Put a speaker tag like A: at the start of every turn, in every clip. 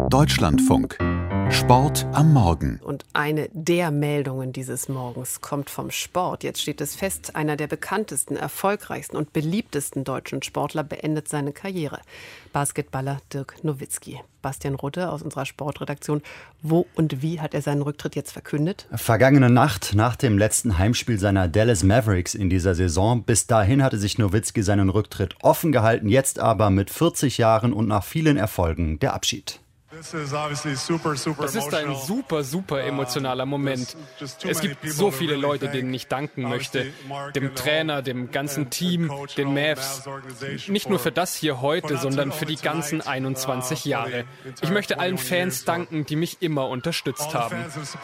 A: Deutschlandfunk. Sport am Morgen.
B: Und eine der Meldungen dieses Morgens kommt vom Sport. Jetzt steht es fest, einer der bekanntesten, erfolgreichsten und beliebtesten deutschen Sportler beendet seine Karriere. Basketballer Dirk Nowitzki. Bastian Rudde aus unserer Sportredaktion. Wo und wie hat er seinen Rücktritt jetzt verkündet?
C: Vergangene Nacht, nach dem letzten Heimspiel seiner Dallas Mavericks in dieser Saison. Bis dahin hatte sich Nowitzki seinen Rücktritt offen gehalten. Jetzt aber mit 40 Jahren und nach vielen Erfolgen der Abschied.
D: Das ist ein super emotionaler Moment. Es gibt so viele Leute, denen ich danken möchte. Dem Trainer, dem ganzen Team, den Mavs. Nicht nur für das hier heute, sondern für die ganzen 21 Jahre. Ich möchte allen Fans danken, die mich immer unterstützt haben.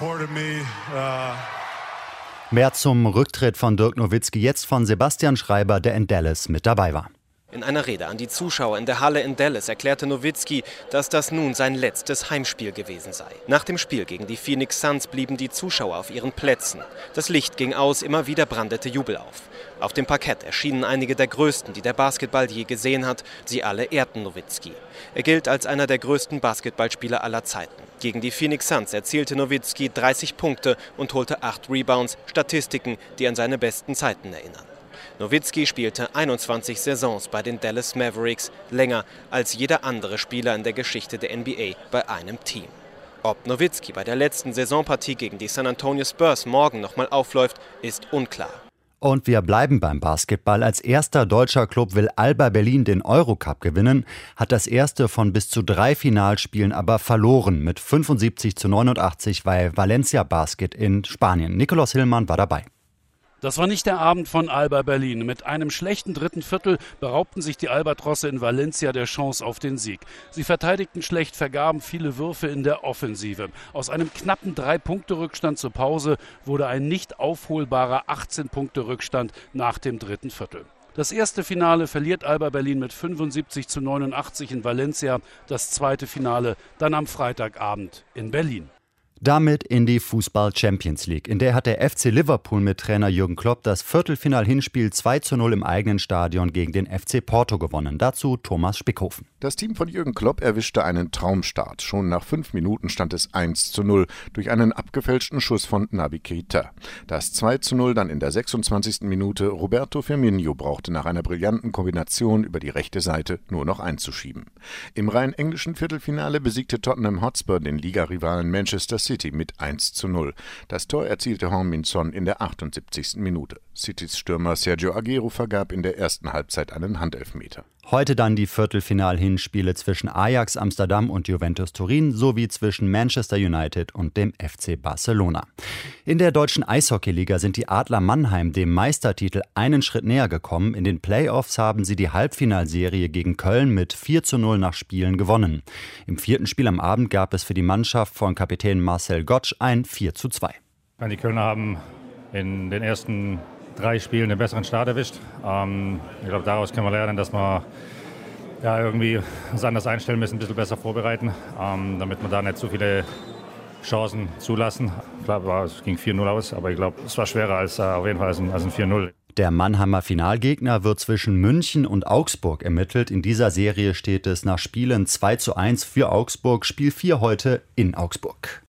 C: Mehr zum Rücktritt von Dirk Nowitzki jetzt von Sebastian Schreiber, der in Dallas mit dabei war.
E: In einer Rede an die Zuschauer in der Halle in Dallas erklärte Nowitzki, dass das nun sein letztes Heimspiel gewesen sei. Nach dem Spiel gegen die Phoenix Suns blieben die Zuschauer auf ihren Plätzen. Das Licht ging aus, immer wieder brandete Jubel auf. Auf dem Parkett erschienen einige der Größten, die der Basketball je gesehen hat. Sie alle ehrten Nowitzki. Er gilt als einer der größten Basketballspieler aller Zeiten. Gegen die Phoenix Suns erzielte Nowitzki 30 Punkte und holte 8 Rebounds, Statistiken, die an seine besten Zeiten erinnern. Nowitzki spielte 21 Saisons bei den Dallas Mavericks, länger als jeder andere Spieler in der Geschichte der NBA bei einem Team. Ob Nowitzki bei der letzten Saisonpartie gegen die San Antonio Spurs morgen nochmal aufläuft, ist unklar.
C: Und wir bleiben beim Basketball. Als erster deutscher Club will Alba Berlin den Eurocup gewinnen, hat das erste von bis zu 3 Finalspielen aber verloren mit 75:89 bei Valencia Basket in Spanien. Nikolaus Hillmann war dabei.
F: Das war nicht der Abend von Alba Berlin. Mit einem schlechten dritten Viertel beraubten sich die Albatrosse in Valencia der Chance auf den Sieg. Sie verteidigten schlecht, vergaben viele Würfe in der Offensive. Aus einem knappen 3-Punkte-Rückstand zur Pause wurde ein nicht aufholbarer 18-Punkte-Rückstand nach dem dritten Viertel. Das erste Finale verliert Alba Berlin mit 75:89 in Valencia. Das zweite Finale dann am Freitagabend in Berlin.
C: Damit in die Fußball-Champions League. In der hat der FC Liverpool mit Trainer Jürgen Klopp das Viertelfinal-Hinspiel 2:0 im eigenen Stadion gegen den FC Porto gewonnen. Dazu Thomas Spickhofen.
G: Das Team von Jürgen Klopp erwischte einen Traumstart. Schon nach 5 Minuten stand es 1:0 durch einen abgefälschten Schuss von Naby Keita. Das 2:0 dann in der 26. Minute. Roberto Firmino brauchte nach einer brillanten Kombination über die rechte Seite nur noch einzuschieben. Im rein englischen Viertelfinale besiegte Tottenham Hotspur den Ligarivalen Manchester City mit 1:0. Das Tor erzielte Heung-min Son in der 78. Minute. Citys Stürmer Sergio Aguero vergab in der ersten Halbzeit einen Handelfmeter.
C: Heute dann die Viertelfinal-Hinspiele zwischen Ajax Amsterdam und Juventus Turin sowie zwischen Manchester United und dem FC Barcelona. In der deutschen Eishockeyliga sind die Adler Mannheim dem Meistertitel einen Schritt näher gekommen. In den Playoffs haben sie die Halbfinalserie gegen Köln mit 4:0 nach Spielen gewonnen. Im 4. Spiel am Abend gab es für die Mannschaft von Kapitän Marcel Gottsch ein 4:2.
H: Die Kölner haben in den ersten 3 Spielen einen besseren Start erwischt. Ich glaube, daraus können wir lernen, dass wir irgendwie uns anders einstellen müssen, ein bisschen besser vorbereiten, damit wir da nicht zu viele Chancen zulassen. Klar, es ging 4:0 aus, aber ich glaube, es war schwerer als auf jeden Fall als ein 4:0.
C: Der Mannheimer Finalgegner wird zwischen München und Augsburg ermittelt. In dieser Serie steht es nach Spielen 2:1 für Augsburg. Spiel 4 heute in Augsburg.